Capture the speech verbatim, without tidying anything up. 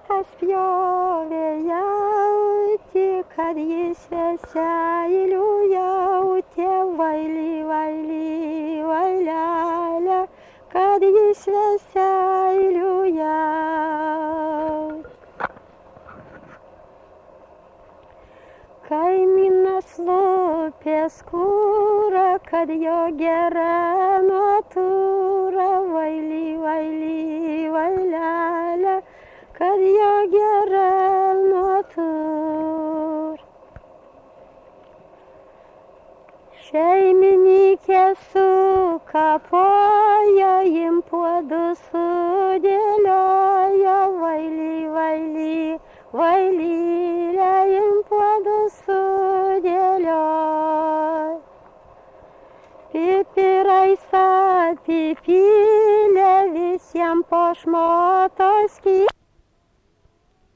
spjovė jauti, kad jis seilių jautė, vaily, vaily, vailelė, kad jis seilių jautė. Kaimynas lupė skūrą, kad jo gera natūra, vaily, vaily, vailelė, kad jo gera natūra. Šeimininkė sukapojo, jim puodus sudėliojo, vaily, vaily, vailylė, jim puodus sudėliojo. Pipirais apipylė, visiems po šmoto skyrė.